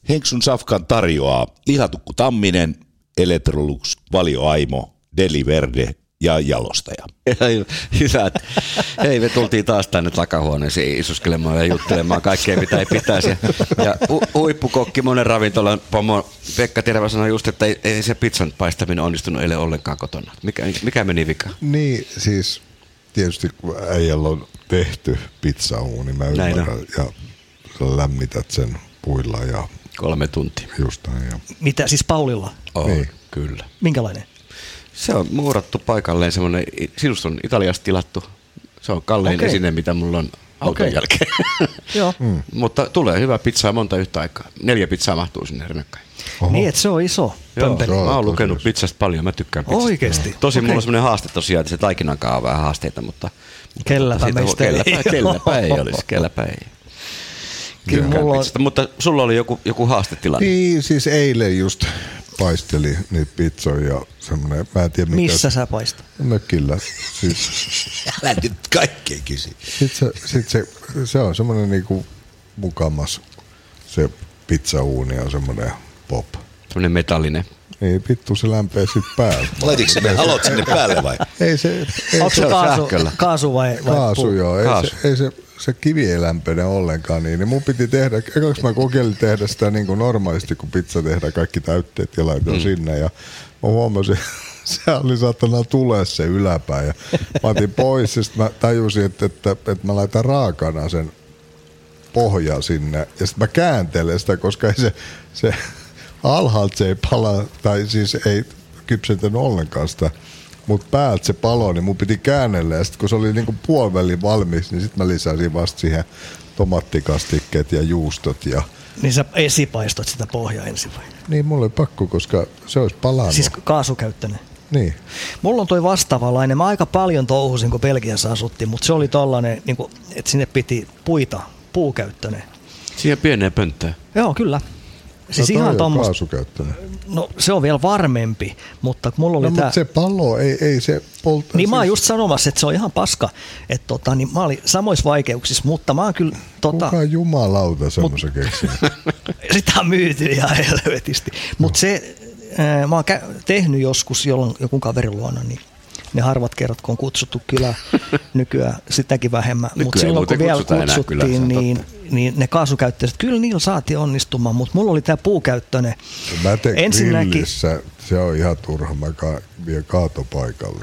Henksun Safkan tarjoaa lihatukku Tamminen, Electrolux, Valio Aimo, Deli Verde ja jalostaja. Hyvä. Hei, me tultiin taas tänne takahuoneeseen isuskelemaan ja juttelemaan kaikkea, mitä ei pitäisi. Ja huippukokki, monen ravintolan pomo Pekka Terva sanoi just, että ei se pizzan paistaminen onnistunut eilen ollenkaan kotona. Mikä meni vika? Niin, siis tietysti kun äijällä on tehty pizzauuni, mä ymmärrän, ja sä lämmität sen puilla ja 3 tuntia. Just näin. Ja Mitä, siis Paulilla? Niin. Kyllä. Minkälainen? Se on muurattu paikalleen semmoinen, sinusta on Italiasta tilattu. Se on kallein esine, mitä mulla on auton jälkeen. Joo. Mutta tulee hyvä pizzaa monta yhtä aikaa. 4 pizzaa mahtuu sinne rinnakkain. Niin, että se on iso pömpeli. Mä oon lukenut pizzasta paljon, mä tykkään pizzasta. Oikeesti? Tosin mulla on semmoinen haaste tosiaan, että se taikinankaan on vähän haasteita, mutta Kelläpä meistä kelläpä ei. Kyllä mulla on... Mutta sulla oli joku haastetilanne. Niin, siis eilen just paisteli niitä pizzoja ja semmoinen, mä en tiedä mikä... Missä sä paistat? Mökillä. Siis, Älä nyt kaikkea kysy. Se on semmoinen niinku mukamas, se pizzauuni on semmoinen pop. Semmoinen metallinen. Ei vittu, se lämpee sit päälle. Laititko sinne halot sinne päälle vai? Ei se... Onko se kaasu vai kaasu, puu? joo. Ei se kivi ei lämpene ollenkaan niin mun piti tehdä, ekaksi mä kokeilin tehdä sitä niin kuin normaalisti, kun pizza tehdään kaikki täytteet ja laitan sinne ja mä huomasin, se oli saattanut tulee se yläpää ja mä otin pois ja sitten mä tajusin, että mä laitan raakana sen pohja sinne ja sitten mä kääntelen sitä, koska ei se alhaalta se ei pala tai siis ei kypsentänyt ollenkaan sitä. Mutta päältä se palo, niin mun piti käännellä ja sitten kun se oli niinku puoliväliin valmis, niin sitten mä lisäsin vasta siihen tomattikastikkeet ja juustot. Ja... Niin sä esipaistot sitä pohjaa ensin vai? Niin, mulla oli pakko, koska se olisi palannut. Siis kaasukäyttöinen? Niin. Mulla on toi vastaavalainen. Mä aika paljon touhusin, kun Belgiassa asuttiin, mutta se oli tollainen, niin että sinne piti puukäyttöinen. Siihen pieneen pönttään? Joo, kyllä. Siis ihan tommoista. Kaasukäyttöinen. No se on vielä varmempi, mutta mulla oli mutta se palo, ei se polta. Niin mä oon just sanomassa, että se on ihan paska. Että niin mä olin samoissa vaikeuksissa, mutta mä oon kyllä... Kuka jumalauta semmoisen keksinyt? Sitä on myyty ihan helvetisti. Mutta se, mä oon tehnyt joskus jonkun kaverin luona, niin ne harvat kerrat, kun on kutsuttu kylä nykyään sitäkin vähemmän. Mutta silloin, kun vielä kutsuttiin, niin ne kaasukäyttöiset, kyllä niillä saatiin onnistumaan, mutta mulla oli tämä puukäyttöinen. Mä teen grillissä, se on ihan turha, mä vien kaatopaikalle.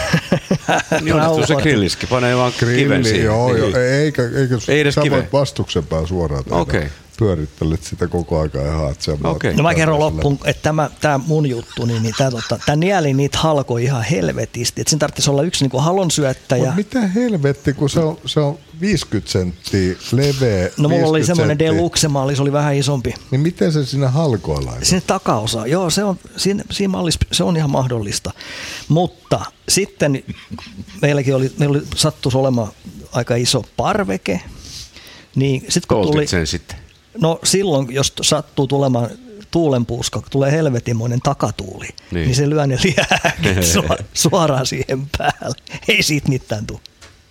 Niin onnistuu se grilliski, panee vaan kiven siihen. Joo, eikä sä voit vastuksen päällä suoraan tehdä. Okay. Pyörittelet sitä koko aika ja haat sen. Okay. No mä kerron loppuun, että tämä mun juttu, niin tämä nieli niitä halkoi ihan helvetisti. Että siinä tarvitsisi olla yksi niin halonsyöttäjä. Mutta mitä helvetti, kun se on 50 senttiä leveä. No mulla oli semmoinen deluxe-malli, se oli vähän isompi. Niin miten se siinä halkoa laitat? Sinne takaosa, joo, siinä mallissa se on ihan mahdollista. Mutta sitten meillä oli sattuisi olemaan aika iso parveke. Niin sit kun tuli sen sitten? No silloin, jos sattuu tulemaan tuulenpuuska, kun tulee helvetimoinen takatuuli, niin se lyö ne liääkit suoraan siihen päälle. Ei siitä mitään tule.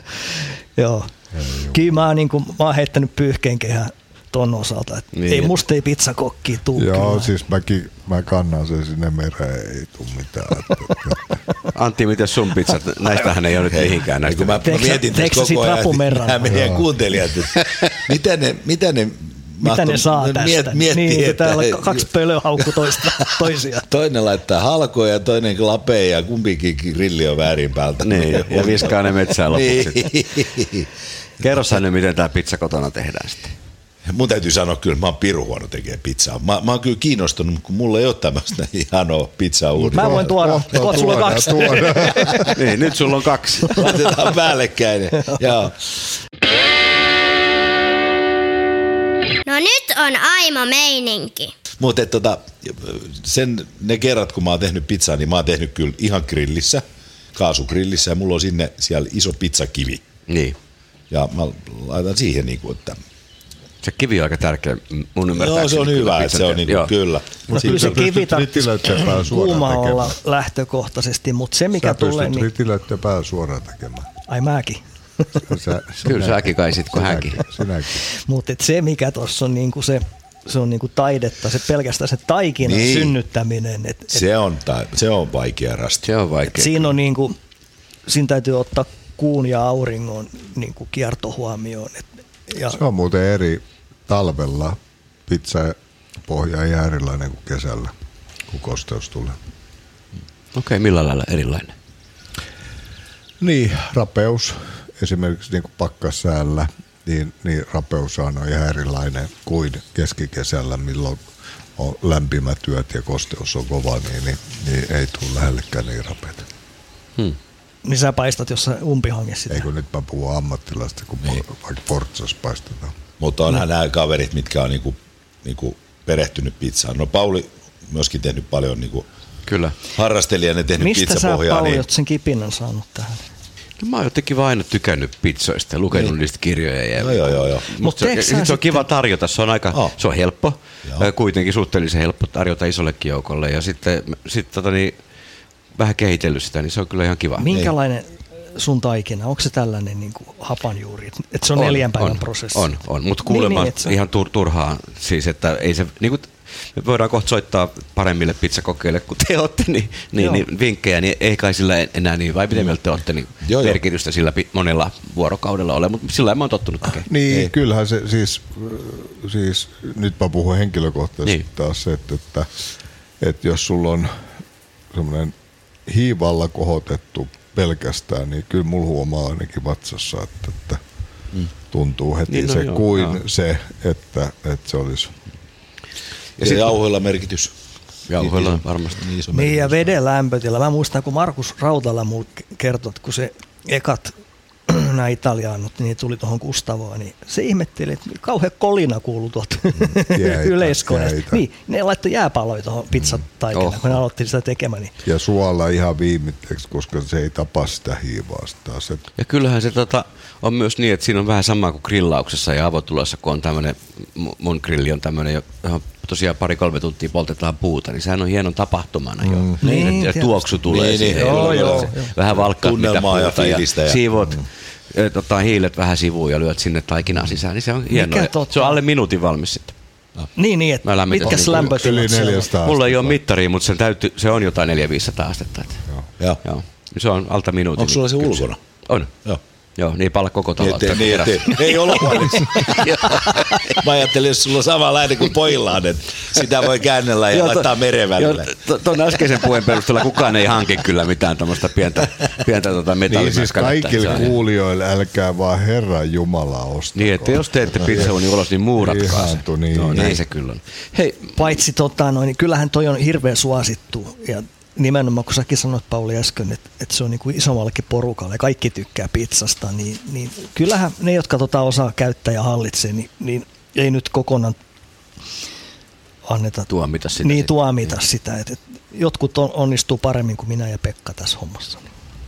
Joo. Kyllä mä oon heittänyt pyyhkeen kehään ton osalta. Ei musta ei pizzakokkia tuu. Joo, kyllä. Siis mä kannan sen sinne mereen, ei tuu mitään. Antti, miten sun pizzat? Näistähän ei ole nyt mihinkään. Näistä. Mä mietin tässä koko ajan, nämä meidän kuuntelijat, että mitä ne saa tästä? Niin, täällä 2 pölyä haukku toisiaan. Toinen laittaa halkoja ja toinen klapee ja kumpikin grilli on väärin päältä. Niin, ja viskaa ne metsään lopuksi. Kerro sä nyt, miten tää pizza kotona tehdään sitten. Mun täytyy sanoa kyllä, että mä oon pirun huono tekemään pizzaa. Mä oon kyllä kiinnostunut, kun mulla ei ole tämmöistä ihanoa pizzauunia. Mä voin tuoda. Sulla on 2. Niin, nyt sulla on 2. Laitetaan päällekkäin. Joo. No nyt on Aimo meininki. Mutta ne kerrat, kun mä oon tehnyt pizzaa, niin mä oon tehnyt kyllä ihan grillissä, kaasugrillissä, ja mulla on siellä iso pizzakivi. Niin. Ja mä laitan siihen niinku, että... Se kivi on aika tärkeä, mun ymmärtääkseni. Joo, se on hyvä, että se on niinku, kyllä. Mutta kyllä se kivi tarvitsisi kuuma olla lähtökohtaisesti, mutta se mikä tulee... Sä pystyt ritilöiden päällä suoraan tekemään. Ai mäkin. Kyllä säkin kai sit, kun hänkin. Mutta se mikä tuossa on niinku se on niinku taidetta, se pelkästään se taikinan synnyttäminen. Se on vaikea rasti. Se on vaikea. Siinä on niinku, siinä täytyy ottaa kuun ja auringon niinku kierto huomioon. Se on muuten eri talvella. Pizzapohja ei erilainen kuin kesällä, kun kosteus tulee. Okei, millä lailla erilainen? Niin, rapeus. Esimerkiksi niin kuin pakkassäällä, niin rapeus on ihan erilainen kuin keskikesällä, milloin on lämpimät yöt ja kosteus on kova, niin ei tule lähellekään niin rapeita. Niin sä paistat jossain umpihangessa sitä. Ei kun nyt mä puhun ammattilaista, kun vaikka Portsassa paistetaan. Mutta onhan nämä kaverit, mitkä on niinku perehtynyt pizzaan. No Pauli myöskin tehnyt paljon niinku Kyllä. harrastelijana tehnyt pizzapohjaa. Mistä sä, Pauli, niin oot sen kipinnän saanut tähän? No, mä oon jotenkin vaan aina tykännyt pizzoista ja lukenut niistä kirjoja. Joo. Mutta se on kiva tarjota, se on helppo, kuitenkin suhteellisen helppo tarjota isollekin joukolle ja sitten vähän kehitellyt sitä, niin se on kyllä ihan kiva. Minkälainen sun taikina, onko se tällainen niin kuin hapanjuuri, että se on 4 päivän prosessi? On, mutta kuulemma ihan turhaan, siis että ei se, niin kuin, me voidaan kohta soittaa paremmille pizzakokeille, kun te olette, niin vinkkejä, niin ei kai sillä enää niin, vai miten mieltä te olette, niin merkitystä sillä monella vuorokaudella ole, mutta sillä mä oon tottunut tekemään. Niin, kyllähän se siis nyt mä puhun henkilökohtaisesti taas se, että jos sulla on semmoinen hiivalla kohotettu pelkästään, niin kyllä mulla huomaa ainakin vatsassa, että tuntuu heti se, että se olisi. Ja sitten jauhoilla merkitys. Jauhoilla varmasti. Niin ja veden lämpötila. Mä muistan, kun Markus Rautala mulle kertoi, että kun se ekat nämä italiaanut, niin tuli tuohon Gustavoon, niin se ihmetteli, että kauhean kolina kuului tuolta yleiskoneesta. Niin, ne laittoi jääpaloja tuohon pizzataikinaan, kun ne aloitti sitä tekemään. Niin. Ja suola ihan viimitteeksi, koska se ei tapa sitä hiivaa taas. Ja kyllähän se on myös niin, että siinä on vähän sama kuin grillauksessa ja avotulossa, kun on tämmöinen, mun grilli on tämmöinen, johon tosiaan 2-3 tuntia poltetaan puuta, niin sehän on hienon tapahtumana jo. Niin, ja tuoksu tulee siihen. Vähän valkkaat mitä puuta ja siivot. Ottaa hiilet vähän sivuun ja lyöt sinne taikinaa sisään, niin se on hienoa. Se on alle minuutin valmis sitten. Niin, että mitkäs lämpötilat se on? Mulla ei ole mittaria, mutta se on jotain 400-500 astetta. Joo. Se on alta minuutin. Onko sulla se ulkona? On. Joo, niin paljon koko taloutta. Ei ole huoneessa. Mä ajattelin, jos sulla on samanlainen kuin pojillaan, että sitä voi käännellä ja laittaa meren välillä. Tuon äskeisen puheen perusteella kukaan ei hanki kyllä mitään tämmöistä pientä metallimäskänettä. Niin siis kaikille kuulijoille älkää vaan Herran Jumalaa ostako. Niin, että jos teette pizzaunin ulos, niin muuratkaa se. Niin. Näin se kyllä on. Hei, paitsi niin kyllähän toi on hirveän suosittu ja nimenomaan, kun säkin sanoit, Pauli, äsken, että se on niin kuin isommallekin porukalle ja kaikki tykkää pizzasta, niin kyllähän ne, jotka osaa käyttää ja hallitsee, niin ei nyt kokonaan anneta tuomita sitä. Niin, tuomita sitä. Että jotkut onnistuu paremmin kuin minä ja Pekka tässä hommassa.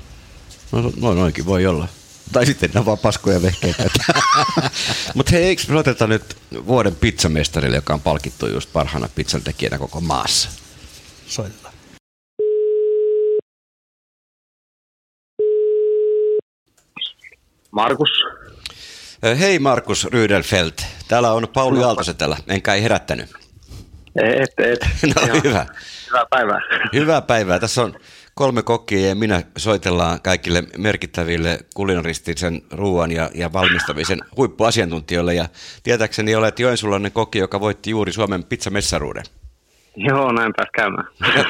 No noinkin voi olla. Tai sitten ne on vaan paskoja vehkeitä. Mutta hei, eikö me oteta nyt vuoden pizzamestarille, joka on palkittu just parhaana pizzan tekijänä koko maassa? Soitetaan. Markus. Hei Markus Rydelfeldt. Täällä on Pauli Aaltosetälä. Enkä ei herättänyt. Et. No ihan hyvä. Hyvää päivää. Hyvää päivää. Tässä on 3 kokkia ja minä soitellaan kaikille merkittäville kulinaristisen ruoan ja valmistamisen huippuasiantuntijoille. Ja tietääkseni olet joensuulainen kokki, joka voitti juuri Suomen pizzamessaruuden. Joo, näin pääsi käymään.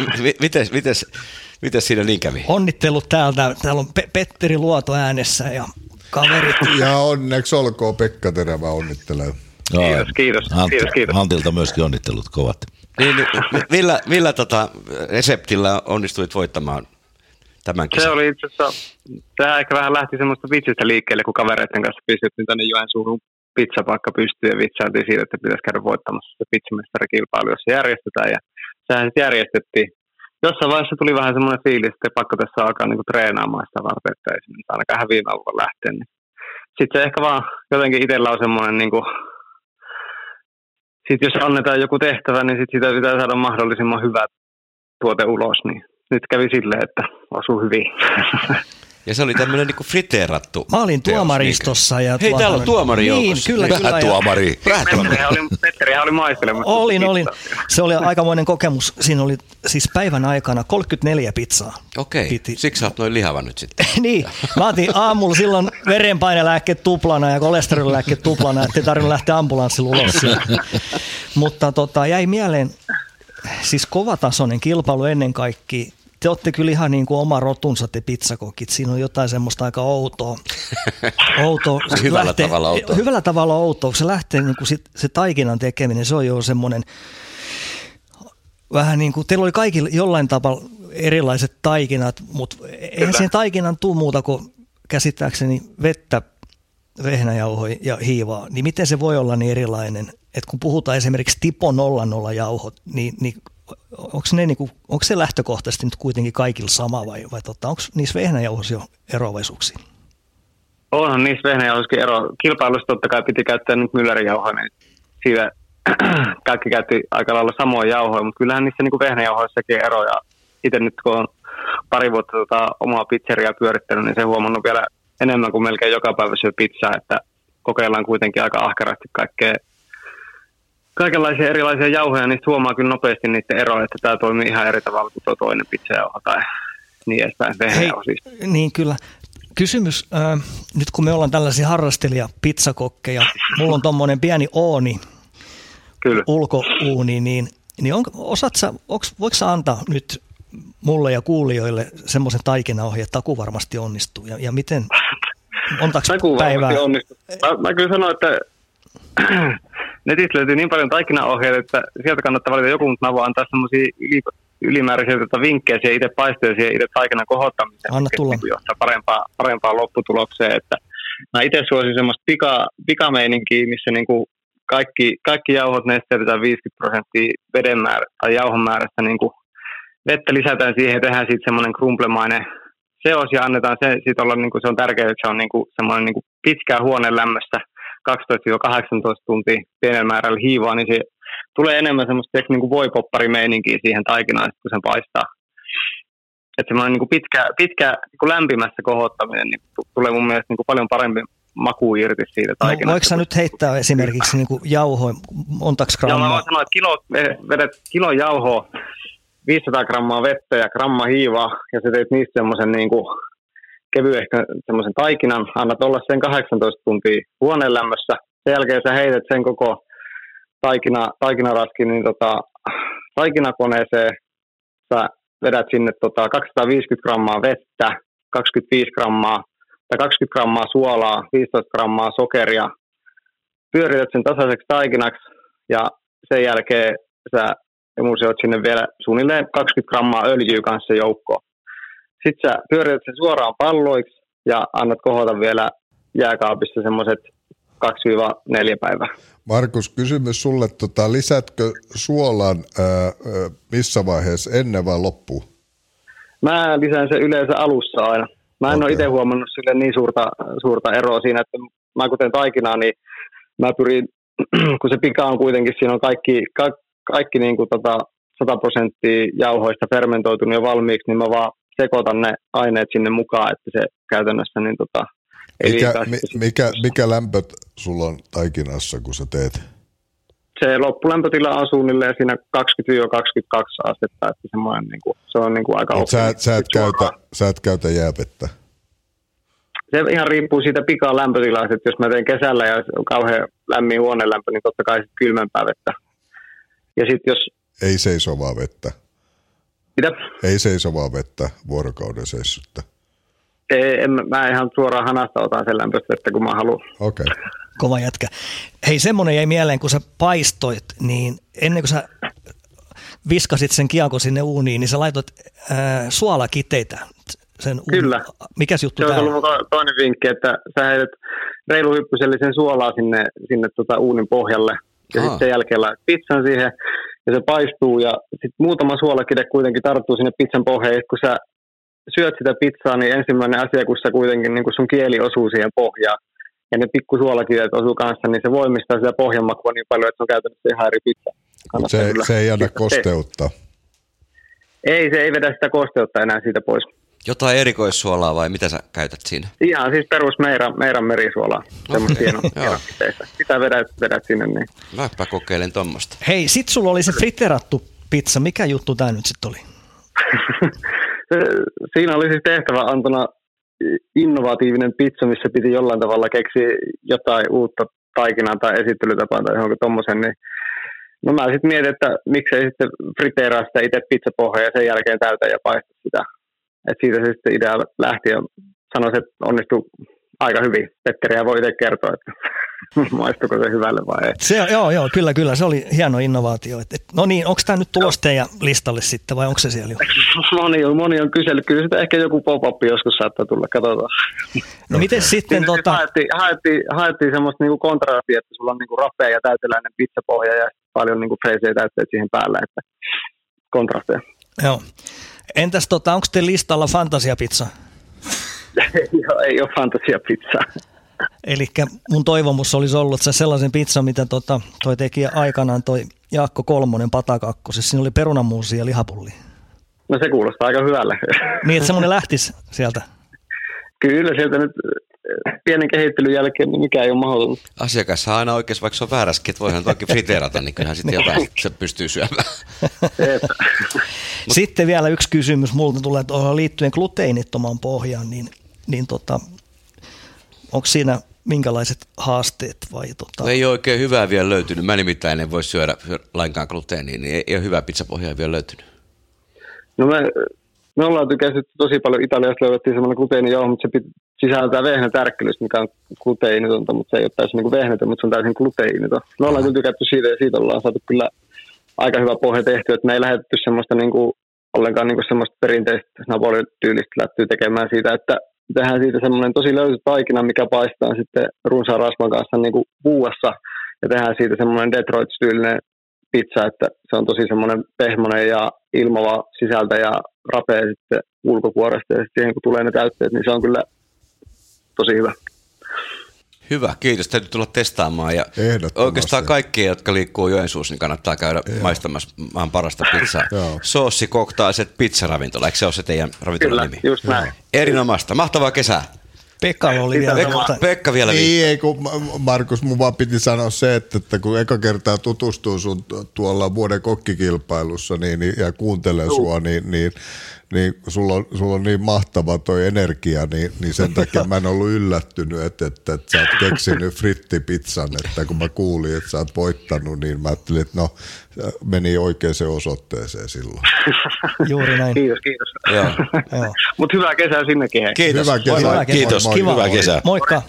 Mites siinä niin kävi? Onnittelut täältä. Täällä on Petteri Luoto äänessä ja kaverit. Ja onneksi olkoon, Pekka Terävä onnittelee. Kiitos. Antilta myöskin onnittelut kovat. Niin, millä reseptillä onnistuit voittamaan tämän kesän? Se oli itse asiassa, tämä ehkä vähän lähti semmoista vitsistä liikkeelle, kun kavereiden kanssa pistettiin tänne Joensuuhun pizzapaikka pystyyn ja vitsailtiin siitä, että pitäisi käydä voittamassa se pizzamestarikilpailu, jossa järjestetään. Ja sehän sitten järjestettiin. Jossain vaiheessa tuli vähän semmoinen fiilis, että pakko tässä alkaa niinku treenaamaan sitä varten, että ei se ainakaan häviinauva lähteä. Niin. Sitten se ehkä vaan jotenkin itsellä on semmoinen, niinku, sit jos annetaan joku tehtävä, niin sit sitä pitää saada mahdollisimman hyvä tuote ulos. Niin nyt kävi silleen, että osui hyvin. Ja se oli tämmöinen niinku friteerattu. Mä olin tuomaristossa. Hei, täällä on tuomari joukossa. Niin, kyllä. Päätuomari. Petterihän oli maistelemassa. Olin. Se oli aikamoinen kokemus. Siinä oli siis päivän aikana 34 pizzaa. Okei, siksi sä oot noin lihava nyt sitten. Niin, mä otin aamulla silloin verenpainelääkkeet tuplana ja kolesterolilääkkeet tuplana, ettei tarvinnut lähteä ambulanssilla ulos. Mutta jäi mieleen, siis kovatasoinen kilpailu ennen kaikkea. Te olette kyllä ihan niin kuin oma rotunsa te pizzakokit. Siinä on jotain semmoista aika outoa. Hyvällä tavalla outoa. Se lähtee niin kuin se taikinan tekeminen, se on jo semmoinen vähän niin kuin, teillä oli kaikilla jollain tavalla erilaiset taikinat, mutta eihän sen taikinan tule muuta kuin käsittääkseni vettä, vehnäjauhoja ja hiivaa. Niin miten se voi olla niin erilainen? Että kun puhutaan esimerkiksi Tipo 00 jauhot, niin onko se lähtökohtaisesti nyt kuitenkin kaikilla sama vai onko niissä vehnäjauhoissa jo eroavaisuuksia? Onhan niissä vehnäjauhoissakin ero. Kilpailussa totta kai piti käyttää nyt myllärijauhoja, niin siitä kaikki käytti aika lailla samoja jauhoja, mutta kyllähän niissä niin vehnäjauhoissakin eroja. Itse nyt kun on pari vuotta omaa pizzeriaa pyörittänyt, niin se huomannut vielä enemmän kuin melkein joka päivä syö pizzaa, että kokeillaan kuitenkin aika ahkerasti kaikenlaisia erilaisia jauhoja, niin huomaa kyllä nopeasti niiden eroja, että tämä toimii ihan eri tavalla kuin tuo toinen pizzajauho tai niin edespäin. Niin kyllä. Kysymys, nyt kun me ollaan tällaisia harrastelija-pizzakokkeja, mulla on tommoinen pieni ooni, kyllä, ulkouuni, niin voiko sä antaa nyt mulle ja kuulijoille semmoisen taikinaohjeen, että taku varmasti onnistuu? Ja miten, montako päivää? Mä kyllä sanon, että netistä löytyy niin paljon taikinaohjeita, että sieltä kannattaa valita joku, mutta mä voin antaa semmoisia ylimääräisiä vinkkejä siihen itse paistoon ja siihen itse taikinan kohottamiseen, mikä johtaa parempaan lopputulokseen. Että mä itse suosin semmoista pikameininkiä, missä niinku kaikki jauhot nesteytetään 50% veden määrä tai jauhon määrästä. Niinku vettä lisätään siihen ja tehdään siitä semmoinen krumplemainen seos ja annetaan se olla, niinku, se on tärkeää, että se on niinku semmoinen niinku pitkää huoneen lämmössä 12-18 tuntia pienellä määrällä hiivaa, niin se tulee enemmän semmoista niinku voipopparimeininkiä siihen taikinaan, kun sen paistaa. Että semmoinen niinku pitkä niinku lämpimässä kohottaminen niin tulee mun mielestä niinku paljon parempi maku irti siitä taikinasta. No, voiko sä nyt heittää esimerkiksi niinku jauhoa montaks grammaa? Joo, mä voin sanoa, että vedät kilon jauhoa, 500 grammaa vettä ja gramma hiivaa, ja sä teet niistä semmoisen niinku kevyen ehkä semmoisen taikinan, annat olla sen 18 tuntia huoneen lämmössä. Sen jälkeen sä heität sen koko taikinaraskin niin taikinakoneeseen. Sä vedät sinne 250 grammaa vettä, 25 grammaa tai 20 grammaa suolaa, 15 grammaa sokeria. Pyörität sen tasaiseksi taikinaksi ja sen jälkeen sä emusioit sinne vielä suunnilleen 20 grammaa öljyä kanssa joukkoon. Sitten sä pyörität sen suoraan palloiksi ja annat kohota vielä jääkaapissa semmoiset 2-4 päivää. Markus, kysymys sulle, lisätkö suolan missä vaiheessa, ennen vai loppuun? Mä lisään sen yleensä alussa aina. Mä en ole itse huomannut sille niin suurta eroa siinä, että mä kun teen taikinaa, niin mä pyrin, kun se pika on kuitenkin, siinä on kaikki niin kuin 100% jauhoista fermentoitunut jo valmiiksi, niin mä vaan sekoitan ne aineet sinne mukaan, että se käytännössä niin mikä lämpö sulla on taikinassa, kun sä teet? Se loppulämpötila on suunnilleen siinä 20-22 astetta, että semmoinen niinku, se on niinku aika sä et käytä jäävettä? Se ihan riippuu siitä pikan lämpötilasta, että jos mä teen kesällä ja on kauhean lämmin huonelämpö, niin totta kai sitten kylmempää vettä. Ja sitten jos... Ei seisovaa vettä. Mitä? Ei seisovaa vettä vuorokauden seissyttä. Mä ihan suoraan hanasta otan sen lämpöistä vettä, kun mä haluan. Okei. Okay. Kova jätkä. Hei, semmoinen jäi mieleen, kun sä paistoit, niin ennen kuin sä viskasit sen kiekon sinne uuniin, niin sä laitoit suolakiteitä. Kyllä. Mikäs juttu tämä on? Se on ollut toinen vinkki, että sä heität reiluhyppysellisen suolaa sinne uunin pohjalle. Ja sitten sen jälkeen laitat pizzan siihen ja se paistuu. Ja sitten muutama suolakide kuitenkin tarttuu sinne pizzan pohjaan. Ja kun sä syöt sitä pizzaa, niin ensimmäinen asia, kun sä kuitenkin niin kun sun kieli osuu siihen pohjaan. Ja ne pikku suolakivet osuu kanssa, niin se voimistaa sitä pohjanmakua niin paljon, että se on käytännössä ihan eri pizza. Se ei anna kosteutta. Ei, se ei vedä sitä kosteutta enää siitä pois. Jotain erikoissuolaa vai mitä sä käytät siinä? Ihan siis perus meidän merisuolaa, semmoista hienopisteistä. Sitä vedät sinne. Niin. Mäpä kokeilen tommosta. Hei, sit sulla oli se friterattu pizza. Mikä juttu tää nyt sitten oli? Siinä oli siis tehtävä antona innovatiivinen pizza, missä piti jollain tavalla keksiä jotain uutta taikinaa tai esittelytapaa tai johonkin tommosen. Niin no mä sitten mietin, että miksei sitten friteeraa sitä itse pizzapohjaa ja sen jälkeen täytä ja paista sitä. Et siitä se sitten idea lähti ja sanoisin, että onnistui aika hyvin. Petteri voi itse kertoa, että maistuiko se hyvälle vai ei. Joo, kyllä. Se oli hieno innovaatio. No niin, onko tämä nyt tulos teidän listalle sitten vai onko se siellä jo? Moni on kysellyt. Kyllä sitä ehkä joku pop-up joskus saattaa tulla. Katsotaan. No miten sitten haettiin semmoista niinku kontrastia, että sulla on niinku rapea ja täyteläinen pizzapohja ja paljon niinku freesejä täytteitä siihen päälle, että kontrasteja. Joo. Entäs onko te listalla fantasiapizza? Ei ole fantasiapizzaa. Elikkä mun toivomus olisi ollut, että se sellaisen pizzan, mitä toi teki aikanaan toi Jaakko Kolmonen Patakakkosessa. Siinä oli perunamuusia ja lihapullia. No se kuulostaa aika hyvälle. Niin, että semmoinen lähtisi sieltä. Kyllä, sieltä nyt pienen kehittelyn jälkeen niin mikä ei ole mahdollista. Asiakas saa aina oikeassa, vaikka se on vääräskin, että voihan toki friteerata, niin kyllähän sitten jotain se pystyy syömään. Sitten vielä yksi kysymys multa tulee liittyen gluteenittomaan pohjaan, niin onko siinä minkälaiset haasteet vai Ei ole oikein hyvää vielä löytynyt. Mä nimittäin en voi syödä lainkaan gluteenia, niin ei ole hyvää pizzapohjaa vielä löytynyt. No me ollaan tykästytty tosi paljon. Italiasta löydettiin semmoinen gluteenijauho, mutta se sisältää vehnätärkkelystä, mikä on gluteinitonta, mutta se ei ole täysin niin vehnätön, mutta se on täysin gluteiniton. Me ollaan kyllä tykätty siitä ja siitä ollaan saatu kyllä aika hyvä pohja tehty, että me ei lähetetty semmoista ollenkaan semmoista perinteistä Napoli-tyylistä lähtyy tekemään siitä, että tehdään siitä semmoinen tosi löysä taikina, mikä paistaa sitten runsaan rasvan kanssa vuuassa ja tehdään siitä semmoinen Detroit-tyylinen pizza, että se on tosi semmoinen pehmoinen ja ilmava sisältä ja rapea sitten ulkokuoresta ja sitten siihen kun tulee ne täytteet, niin se on kyllä tosi hyvä. Hyvä, kiitos. Täytyy tulla testaamaan ja oikeastaan kaikkia, jotka liikkuu Joensuussa, niin kannattaa käydä maistamassa maan parasta pizzaa. Soossikoktaiset pizzaravintola, eikö se ole se teidän ravintolan nimi? Kyllä, just näin. Erinomaista, mahtavaa kesää. Pekka oli vielä. Pekka vielä. Ei, kun Markus, mun vaan piti sanoa se, että kun eka kertaa tutustuu sun tuolla vuoden kokkikilpailussa ja kuuntelee sua, niin sulla on niin mahtava toi energia, niin sen takia mä en ollut yllättynyt, että sä oot keksinyt frittipizzan, että kun mä kuulin, että sä oot voittanut, niin mä ajattelin, että no, meni oikeaan osoitteeseen silloin. Juuri näin. Kiitos. Mutta hyvää kesää sinnekin. Hei. Kiitos. Hyvää kesää. Kiitos. Kiva. Hyvää kesää. Moikka.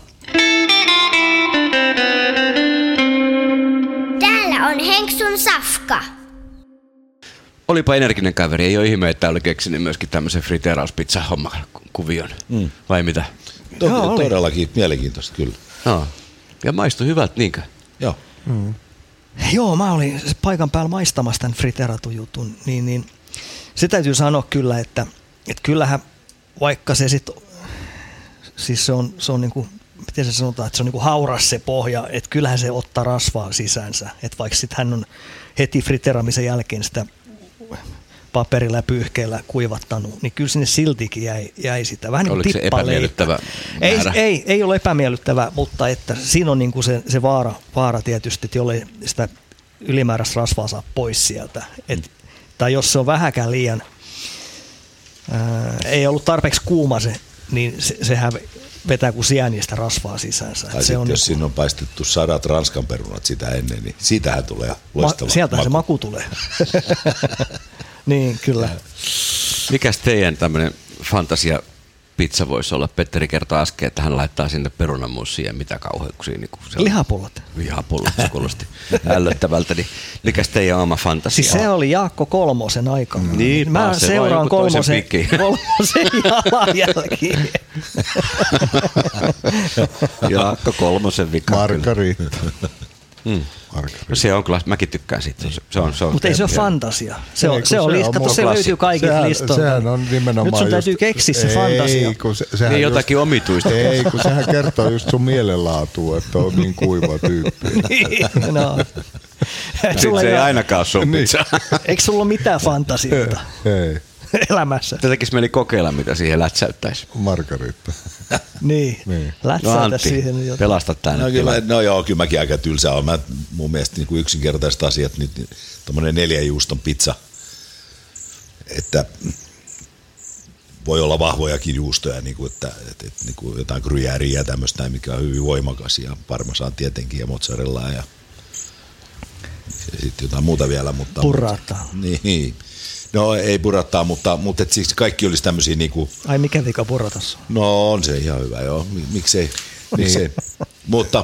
Täällä on Henksun Safka. Olipa energinen kaveri, ei ole ihme, että oli keksinyt myöskin tämmöisen friteerauspizza-hommakuvion. Vai mitä? Todellakin mielenkiintoista kyllä. No. Ja maistui hyvältä, niinkö? Joo. Joo, mä olin paikan päällä maistamassa tämän friteeratun jutun, niin se täytyy sanoa kyllä, että kyllähän vaikka se sitten, siis se on niinku, miten se sanotaan, että se on niinku hauras se pohja, että kyllähän se ottaa rasvaa sisäänsä, että vaikka sitten hän on heti friteeramisen jälkeen sitä paperilla ja pyyhkeellä kuivattanut, niin kyllä sinne siltikin jäi sitä. Vähän oliko niin kuin se epämiellyttävä määrä? Ei ole epämiellyttävä, mutta että siinä on niin kuin se vaara tietysti, että jollei sitä ylimääräistä rasvaa saa pois sieltä. Tai jos se on vähäkään liian, ei ollut tarpeeksi kuuma se, niin sehän vetää kuin sienistä rasvaa sisäänsä. Tai sitten jos siinä on paistettu 100 ranskan perunat sitä ennen, niin siitähän tulee loistava sieltähän maku. se maku tulee. Niin, kyllä. Mikäs teidän tämmöinen fantasiapizza voisi olla? Petteri kertoi äsken, että hän laittaa sinne perunanmuusia ja mitä kauheuksia. Niin Lihapullat. Lihapullat, se kuulosti ällöttävältä. Niin mikäs teidän oma fantasia? Siis se oli Jaakko Kolmosen aika. Niin, mä seuraan Kolmosen jalanjälkiä. Jaakko Kolmosen vika. Margaritta. No se on kyllä, mäkin tykkään siitä. Mutta ei se ole fantasia. Se löytyy kaikilta listoilta. Sehän on nimenomaan. Nyt sun täytyy keksiä se fantasia. Niin jotakin omituista. Ei, kun sehän kertoo just sun mielenlaatua, että on niin kuiva tyyppi. Niin, no. Sitten se ei ainakaan ole sun pizza. Eikö sulla ole mitään fantasiota? Ei. elämässä. Tätäkin mieli kokeilla, mitä siihen lätsäyttäisi. Margaritta. Niin. Lätsäytä Antti, siihen jotain. pelasta tää nyt. Kyllä mäkin aika tylsä olen. Mun mielestä niin kuin yksinkertaiset asiat, niin tommonen 4 juuston pizza, että voi olla vahvojakin juustoja, niin kuin, että niin kuin jotain gruyäriä ja tämmöistä, mikä on hyvin voimakas, ja parmesan tietenkin, ja mozzarellaa, ja sitten jotain muuta vielä. Mutta Burrata. Niin. No ei burrattaa, mutta et siis kaikki olisi tämmöisiä niinku... Ai mikä vika burratassa? No on se ihan hyvä, joo. Miksei. Mutta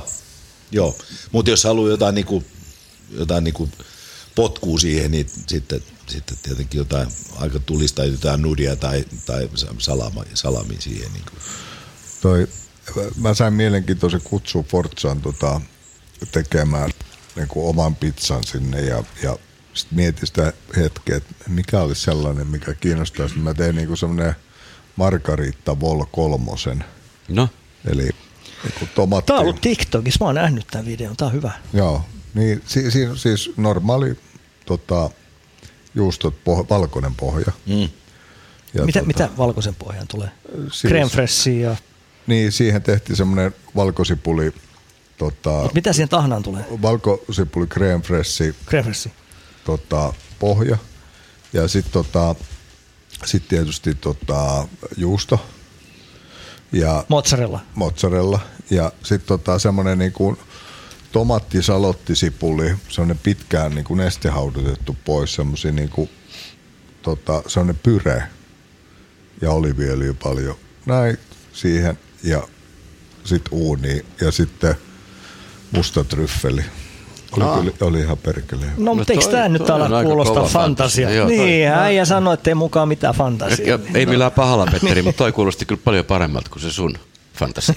jos haluaa jotain niinku potkuu siihen, niin sitten tietenkin jotain aika tulista, jotain nudia tai salami siihen. Niin mä sain mielenkiintoisen kutsun Forzaan tekemään niinku oman pizzan sinne ja sitten mietin sitä hetkeä, että mikä olisi sellainen, mikä kiinnostaisi. Mä tein niinku semmoinen Margarita Vol 3. No. Eli niinku tomaatti. Tää on ollut TikTokissa, mä oon nähnyt tämän videon, tää on hyvä. Joo, niin siis normaali juustot, valkoinen pohja. Ja mitä valkoisen pohjaan tulee? Siis, crème fraîchea ja... Niin, siihen tehtiin semmoinen valkosipuli. Mitä siihen tahnaan tulee? Valkosipuli crème fraîche. Pohja. Ja sitten sit tietysti juusto. Ja mozzarella. Ja sitten semmoinen niinku tomaattisalottisipuli, semmoinen pitkään niinku nestehaudutettu pois, semmoisia niinku semmoinen pyre ja oliiviöljyä paljon. Näin siihen ja sitten uuni ja sitten musta tryffeli. Oli ihan perkele. No mutta eikö tämä nyt ala kuulostaa fantasiaa? Niin, äijä sanoi, että ei mukaan mitään fantasiaa. Ei millään pahalla, Petteri, mutta toi kuulosti kyllä paljon paremmalta kuin se sun fantasia.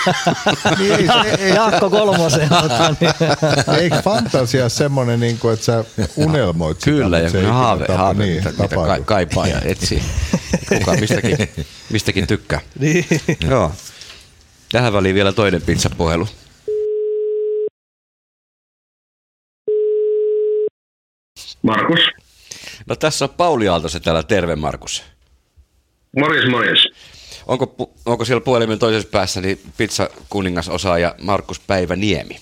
Jaakko Kolmosen. Eikö fantasia semmoinen, että sä unelmoit sitä? Kyllä, ja haave, mitä kaipaa ja etsii. Kuka mistäkin tykkää. Niin. Joo. Tähän väliin vielä toinen pizzapuhelu. Markus. No tässä on Pauli Aaltonen täällä. Terve, Markus. Morjes. Onko siellä puhelimen toisessa päässä niin pizza kuningasosaaja Markus Päiväniemi?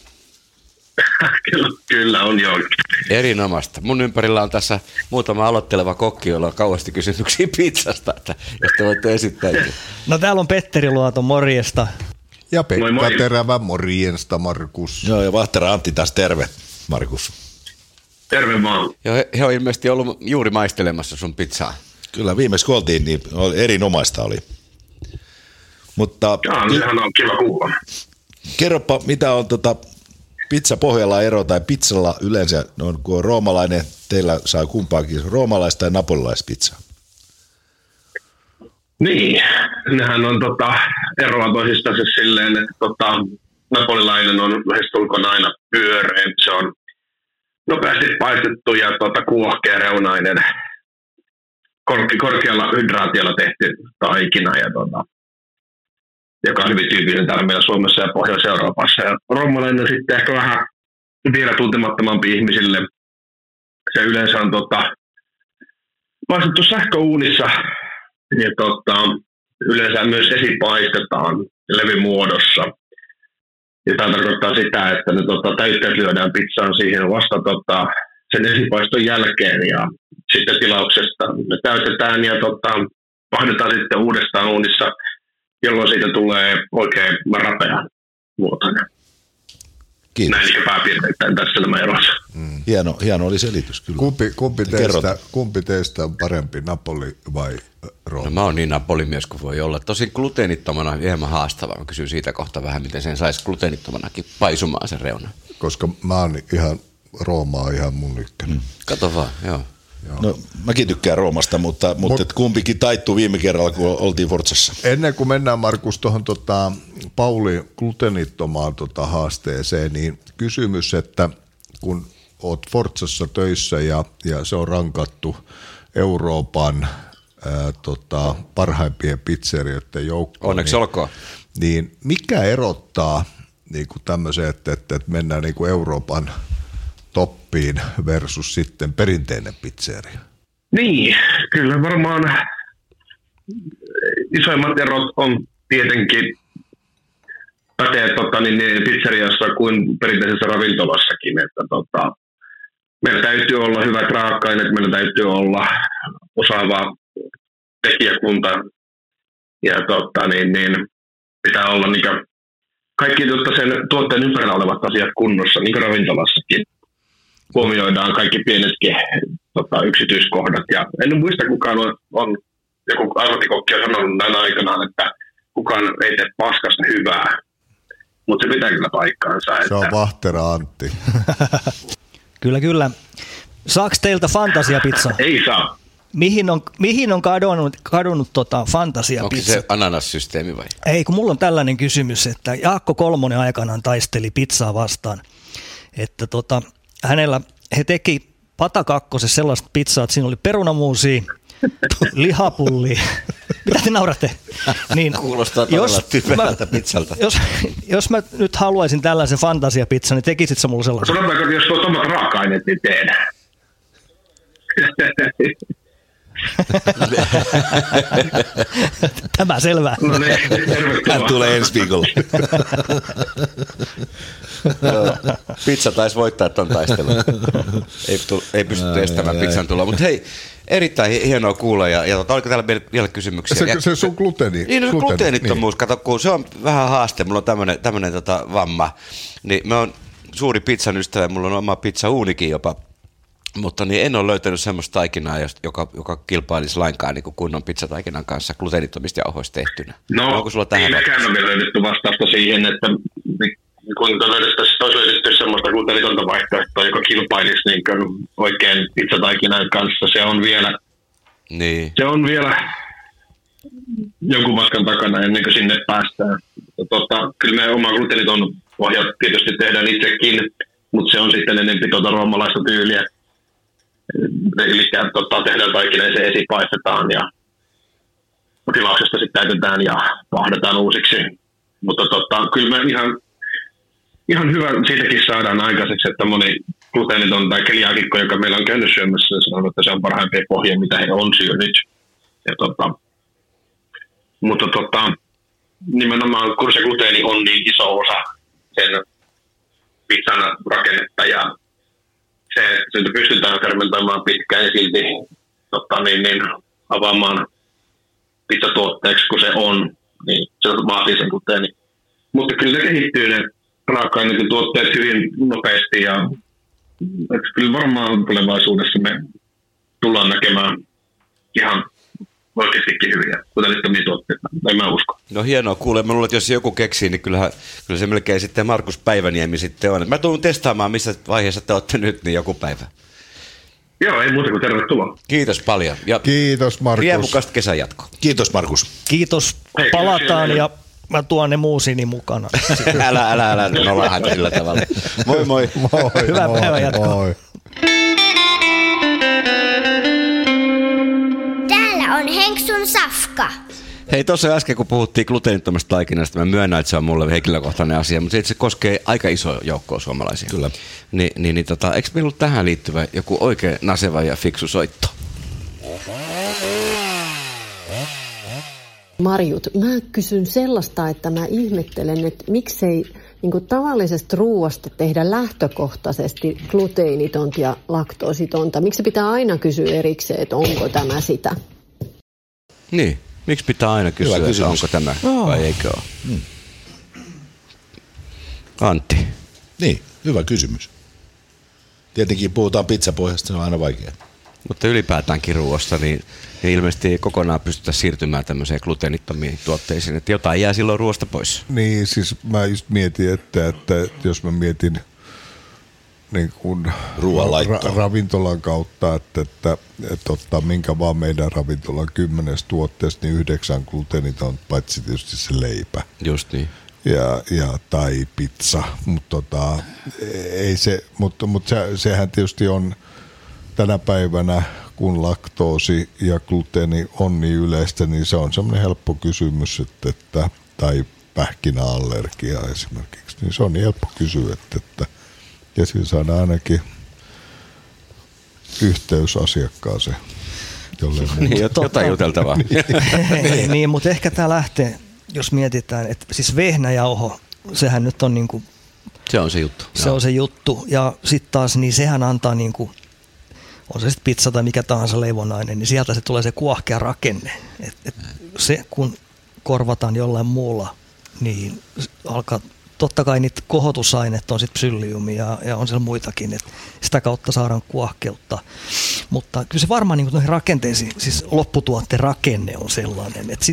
Kyllä on joo. Erinomaista. Mun ympärillä on tässä muutama aloitteleva kokki, jolla on kauheasti kysymyksiä pizzasta, että jos te voitte esittää. No täällä on Petteri Luoto, morjesta. Ja Pekka Terävä, morjesta, Markus. Joo, ja Vahtera Antti taas terve, Markus. Terve vaan. Joo, he on ilmeisesti ollut juuri maistelemassa sun pizzaa. Kyllä, viimeksi kun oltiin, niin erinomaista oli. Mutta sehän on kiva kuulla. Kerropa, mitä on pizzapohjalla ero, tai pizzalla yleensä, kun on roomalainen, teillä saa kumpaakin, roomalaista tai napolilaispizzaa? Niin, nehän on eroa toisistaan silleen, että napolilainen on lähestulkoon aina pyöreä, se on nopeasti paistettu ja kuohkea reunainen, korkealla hydraatiolla tehty taikina, ja joka on hyvin tyypillinen täällä meillä Suomessa ja Pohjois-Euroopassa. Ja roomalainen sitten ehkä vähän vielä tuntemattomampi ihmisille. Se yleensä on paistettu sähköuunissa ja yleensä myös esipaistetaan levymuodossa. Ja tämä tarkoittaa sitä, että ne täytteet lyödään pizzaan siihen vasta sen esipaiston jälkeen ja sitten tilauksesta ne täytetään ja vaihdetaan sitten uudestaan uunissa, jolloin siitä tulee oikein rapea muotoinen. Kiitos. Näin niin pääpiirteittäin tässä nämä erossa. Hieno oli selitys kyllä. Kumpi teistä on parempi, Napoli vai Rooma? No mä oon niin napolimies kuin voi olla. Tosin gluteenittomana hieman haastavaa. Mä kysyn siitä kohta vähän, miten sen saisi gluteenittomanakin paisumaan sen reunan. Koska mä oon Roomaa ihan mun ykkönen. Kato vaan, joo. No, mäkin tykkään Roomasta, mutta kumpikin taittuu viime kerralla, kun oltiin Forzassa. Ennen kuin mennään, Markus, tuohon Pauli gluteenittomaan haasteeseen, niin kysymys, että kun oot Forzassa töissä ja se on rankattu Euroopan parhaimpien pizzerioiden joukkoon. Onneksi olkoon. Niin mikä erottaa niin kuin tämmöisen, että mennään niin kuin Euroopan toppiin versus sitten perinteinen pizzeria? Niin, kyllä varmaan isoimmat erot on tietenkin pätee pizzeriassa kuin perinteisessä ravintolassakin, että meillä täytyy olla hyvät raaka-aineet, meillä täytyy olla osaava tekijäkunta ja pitää olla kaikki sen tuotteen ympärillä olevat asiat kunnossa, niin kuin ravintolassakin. Huomioidaan kaikki pienetkin yksityiskohdat. Ja en muista, kukaan on joku ammattikokki on sanonut näin aikanaan, että kukaan ei tee paskasta hyvää. Mutta se pitää kyllä paikkaansa. Se on Vahtera Antti. Kyllä. Saaks teiltä fantasiapizza? Ei saa. Mihin on kadonnut fantasiapizza? Onko se ananassysteemi vai? Ei, kun mulla on tällainen kysymys, että Jaakko Kolmonen aikanaan taisteli pizzaa vastaan. Että he teki Pata kakkosessa sellaista pizzaa, että siinä oli perunamuusia, lihapullia. Mitä te nauratte? Niin, kuulostaa todella typerältä pizzalta. Jos mä nyt haluaisin tällaisen fantasiapizzan, niin tekisit sä mulle sellaisen? Sanotaanko, että jos tuot omat raaka-aineet, niin tehdään. Tämä selvä. No niin, Hän tulee ensi viikolla. Pizza taisi voittaa ton taistelun. Ei pysty estämään pizzan tuloa. Mutta hei, erittäin hienoa kuulla. Ja oliko täällä vielä kysymyksiä? Se sun gluteeni. Niin, no gluteenittomuus. Niin. Kato, kun se on vähän haaste. Mulla on tämmönen vamma. Niin mä oon suuri pizzan ystävä. Mulla on oma pizzauunikin jopa. Mutta niin en ole löytänyt semmoista taikinaa, joka kilpailisi lainkaan niin kuin kunnon pizzataikinan kanssa gluteenittomista jauhoista tehtynä. No, onko sulla tähän? Ei mekään ole löydetty vastausta siihen, että kun olisi löydetty semmoista gluteenitonta vaihtoehtoa, joka kilpailisi niin kuin oikein pizzataikinan kanssa. Se on vielä jonkun matkan takana ennen kuin sinne päästään. Kyllä me oma gluteeniton pohjat tietysti tehdään itsekin, mutta se on sitten enemmän roomalaista tyyliä. Eli tehdään taikina ja se esipaistetaan ja tilauksesta sitten täytetään ja vahdetaan uusiksi. Mutta kyllä me ihan hyvä siitäkin saadaan aikaiseksi, että moni gluteeniton tai keliaakikko, joka meillä on käynyt syömässä, sanoo, että se on parhaimpia pohjia, mitä he on syönyt. Mutta nimenomaan kun se gluteeni on niin iso osa sen pizzan rakennetta ja se pystytään fermentoimaan pitkään ja silti avaamaan pizzatuotteeksi, kun se on, niin se vaatii sen gluteeni. Mutta kyllä ne kehittyy ne raaka-aineet tuotteet hyvin nopeasti ja kyllä varmaan tulevaisuudessa me tullaan näkemään ihan oikeastikin hyviä gluteenittomia tuotteita, en mä usko. No hienoa, kuule. Mä luulen, että jos joku keksii, niin kyllä se melkein sitten Markus Päiväniemi sitten on. Mä tulen testaamaan, missä vaiheessa te olette nyt, niin joku päivä. Joo, ei muuta kuin tervetuloa. Kiitos paljon. Ja kiitos Markus. Riemukasta kesän jatkoa. Kiitos Markus. Kiitos, palataan ja mä tuon ne muusini mukana. älä, no vähän sillä tavalla. Moi. Hyvää päivän jatkoa. Moi. On Henksun safka. Hei, tuossa äsken kun puhuttiin gluteenittomasta taikinasta, mä myönnän, että se on mulle henkilökohtainen asia, mutta se koskee aika iso joukkoa suomalaisia. Kyllä. Eikö meillä ollut tähän liittyvä joku oikein naseva ja fiksu soitto? Marjut, mä kysyn sellaista, että mä ihmettelen, että miksei niin tavallisesta ruuasta tehdä lähtökohtaisesti gluteenitonta ja laktoositonta. Miksi se pitää aina kysyä erikseen, että onko tämä sitä? Niin, miksi pitää aina kysyä, että onko tämä vai eikö ole? Antti. Niin, hyvä kysymys. Tietenkin puhutaan pizzapohjasta, se on aina vaikeaa. Mutta ylipäätäänkin ruoasta, niin ilmeisesti ei kokonaan pystytä siirtymään tämmöiseen gluteenittomiin tuotteisiin, että jotain jää silloin ruoasta pois. Niin, siis mä just mietin, että jos mä mietin niin kuin ravintolan kautta, että ottaa minkä vaan meidän ravintolan 10 tuotteesta, niin 9 gluteeniton, paitsi tietysti se leipä. Just niin. Ja tai pizza, mutta sehän tietysti on tänä päivänä, kun laktoosi ja gluteeni on niin yleistä, niin se on semmoinen helppo kysymys, että tai pähkinäallergia esimerkiksi, niin se on niin helppo kysyä, että ja siinä saadaan ainakin yhteys asiakkaaseen. Niin, jotain juteltavaa. Niin, mutta ehkä tämä lähtee, jos mietitään, että siis vehnäjauho, sehän nyt on niinku... Se on se juttu. Se on se juttu. Ja sitten taas, niin sehän antaa niinku, on se sitten pizza tai mikä tahansa leivonainen, niin sieltä se tulee se kuohkea rakenne. Et se, kun korvataan jollain muulla, niin alkaa, totta kai niitä kohotusaineet on sitten psylliumia ja on siellä muitakin, että sitä kautta saadaan kuohkeutta. Mutta kyllä se varmaan niin noihin rakenteisiin, siis lopputuotteen rakenne on sellainen, että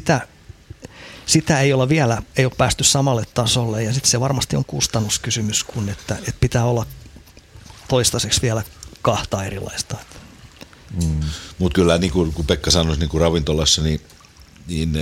sitä ei ole vielä, ei ole päästy samalle tasolle ja sitten se varmasti on kustannuskysymys, kun että pitää olla toistaiseksi vielä 2 erilaista. Mutta kyllä niin kuin Pekka sanoi niin kuin ravintolassa, niin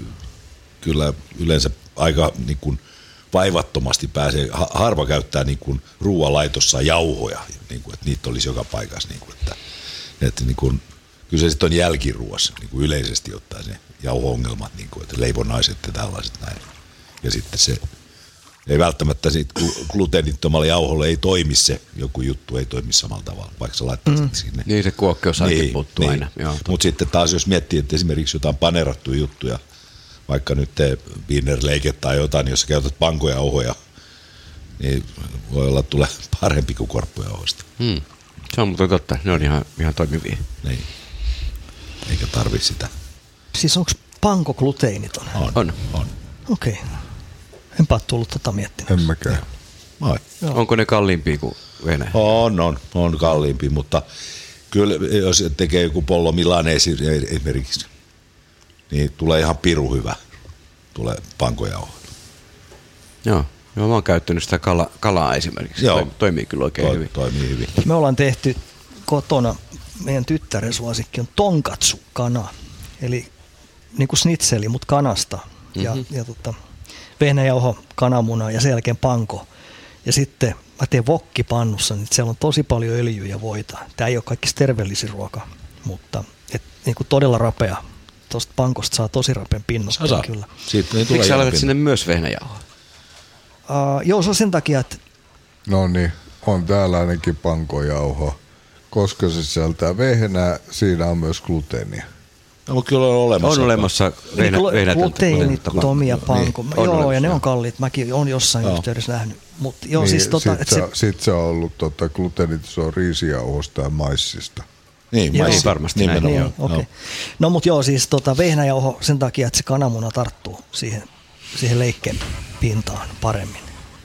kyllä yleensä aika niin kuin vaivattomasti pääsee, harva käyttää niin kuin ruoanlaitossa jauhoja, niin kuin, että niitä olisi joka paikassa. Niin kuin, että niin kuin, kyllä se sitten on jälkiruoassa niin kuin yleisesti ottaa se jauho-ongelmat, niin kuin, että leivonaiset ja tällaiset näin. Ja sitten se ei välttämättä gluteenittomalla jauholla ei toimi se, joku juttu ei toimi samalla tavalla, vaikka sä laittaisit sinne. Niin se kuokkeusaine puuttuu niin. aina. Mutta sitten taas jos miettii, että esimerkiksi jotain paneerattuja juttuja, vaikka nyt Wienerleike tai jotain, jos sä käytät pankojauhoja, niin voi olla, että tulee parempi kuin korppujauhoista. Se on mutta totta, ne on ihan toimivia. Niin. Eikä tarvi sitä. Siis onko panko gluteiniton? On. Okei. Enpä ole tullut miettimään. En mäkään. Onko ne kalliimpia kuin vehnä? On kalliimpi, mutta kyllä jos tekee joku Pollo Milanesi esimerkiksi, niin tulee ihan piru hyvä. Tulee pankojauho. Joo, mä oon käyttänyt sitä kalaa esimerkiksi. Joo. Toimii kyllä oikein hyvin. Toimii hyvin. Me ollaan tehty kotona, meidän tyttären suosikki on tonkatsu-kana. Eli niin kuin snitseli, mutta kanasta. Ja vehnäjauho, kananmuna ja sen jälkeen panko. Ja sitten mä teen wokkipannussa, niin siellä on tosi paljon öljyä ja voita. Tämä ei ole kaikki terveellisin ruoka, mutta niin kuin todella rapea. Tuosta pankosta saa tosi rapean pinnasta. Kyllä. Miksi sä laitat sinne myös vehnäjauhoa? Joo, se on sen takia, että... No niin, on täällä ainakin pankojauho. Koska se sisältää vehnää, siinä on myös gluteenia. No, mutta kyllä on olemassa gluteenittomia panko. Niin, joo, ja ne on kalliit. Mäkin olen jossain yhteydessä nähnyt. Mut, joo, niin, siis, sitten se on ollut gluteeniton, se on riisijauhosta ja maissista. Niin, mais varmasti näin. Niin, okay. No mutta joo, siis vehnäjauho sen takia, että se kananmuna tarttuu siihen leikkeen pintaan paremmin.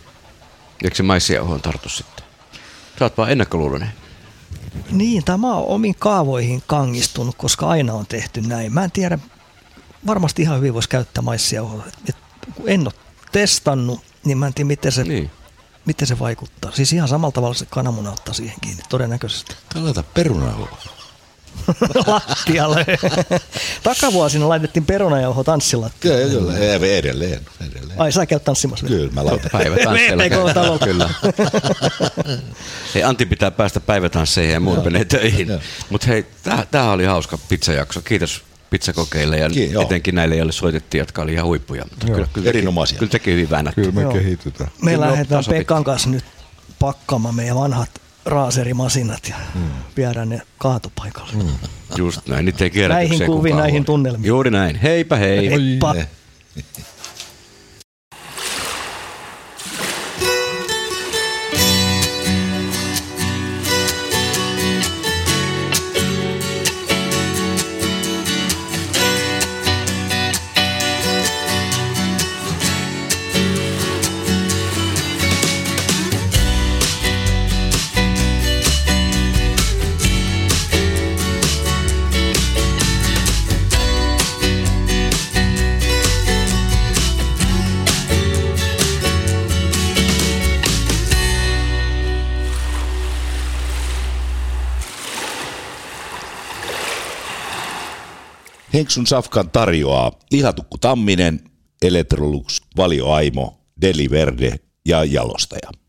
Eikö se maissijauhoon tartu sitten? Sä oot vaan ennakkoluuloinen. Niin, tai mä oon omiin kaavoihin kangistunut, koska aina on tehty näin. Mä en tiedä, varmasti ihan hyvin voisi käyttää maissijauhoa. Kun en ole testannut, niin mä en tiedä, miten se vaikuttaa. Siis ihan samalla tavalla se kananmuna ottaa siihen kiinni, todennäköisesti. Laita perunajauhoa. Lattialle. Takavuosina laitettiin perunajauho tanssilattialle. Joo, edelleen. Ai, sä käyt tanssimassa? Kyllä, mä laitan. Päivätansseilla. Kyllä. Hei, Antti pitää päästä päivätansseihin ja muut menee töihin. Mutta hei, tää oli hauska pizzajakso. Kiitos pizzakokeille ja etenkin näille, joille soitettiin, jotka oli ihan huippuja. Kyllä erinomaisia. Kyllä teki hyvin väännätty. Kyllä me kehitytään. Me lähdetään Pekan kanssa nyt pakkaamaan meidän vanhat raaserimasinat ja viedään ne kaatopaikalle. Just näin, niitä ei kierrätykseen näihin kuviin, näihin tunnelmiin. Juuri näin. Heipä hei. Heippa. Henksun Safkan tarjoaa Lihatukku Tamminen, Electrolux, Valio Aimo, Deli Verde ja Jalostaja.